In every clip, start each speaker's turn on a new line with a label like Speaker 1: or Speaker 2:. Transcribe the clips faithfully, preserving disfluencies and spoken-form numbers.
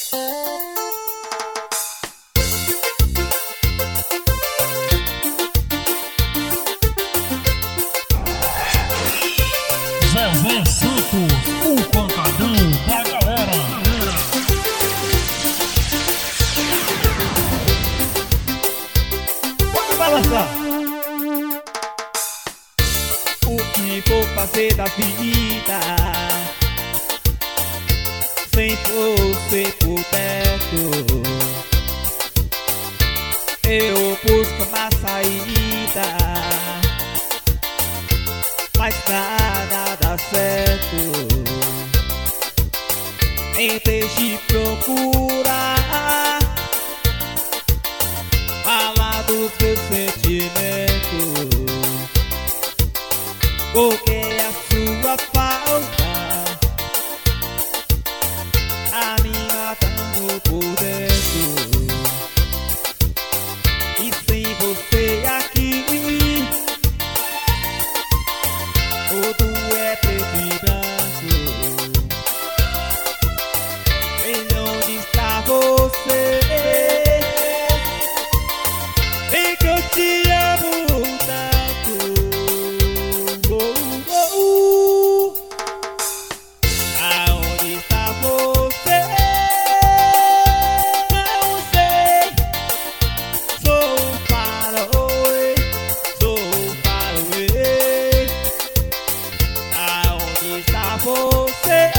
Speaker 1: Zezé Santos, o pancadão da galera.
Speaker 2: Pode balançar. O que vou fazer da vida sem você por perto? Eu busco uma saída, mas nada dá certo. Em vez de procurar falar dos meus sentimentos, porque a sua falta tá me matando por dentro. E sem você aqui, tudo é preto e branco. Em onde está você? Vem que eu te amo tanto. Oh, oh, oh. Aonde está você? Não sei. Sou far away, sou far away. Aonde está você?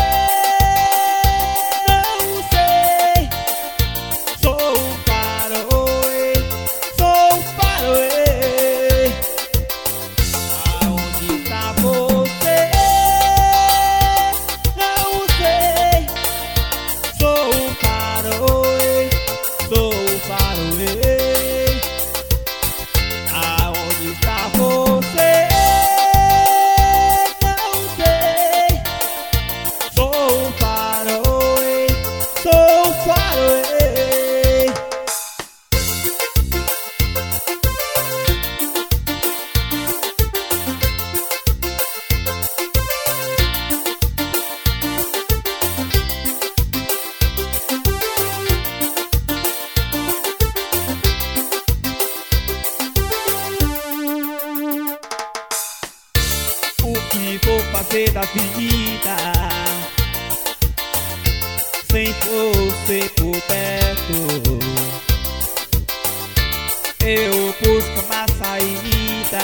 Speaker 2: Não sei. Sou far away, sou far away. Aonde está você? Não sei. Sou far away, sou far away. Aonde está você? Não sei. Sou far away, sou far away. O que vou fazer da vida sem você por perto? Eu busco uma saída,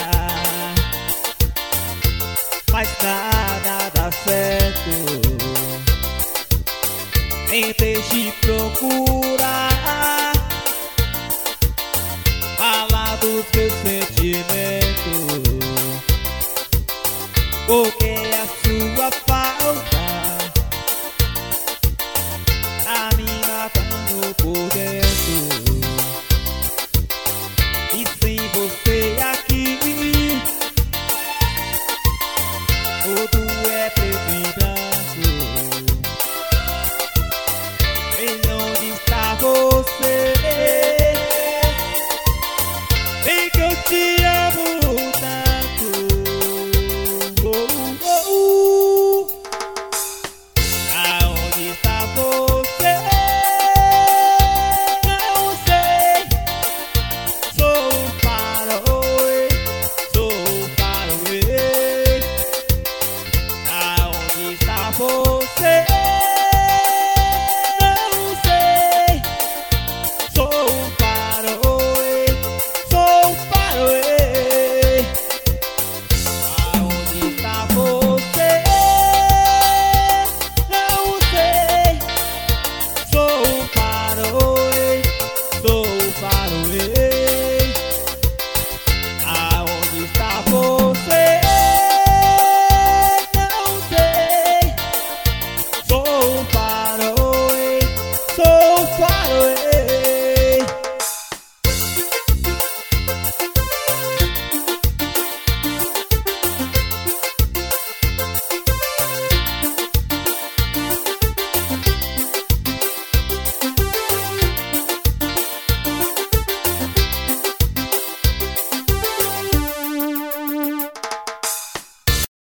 Speaker 2: mas nada dá certo. Em vez de procurar falar dos meus sentimentos, porque a sua falta tá me matando por dentro. E sem você aqui, tudo é preto e branco. Em onde está você?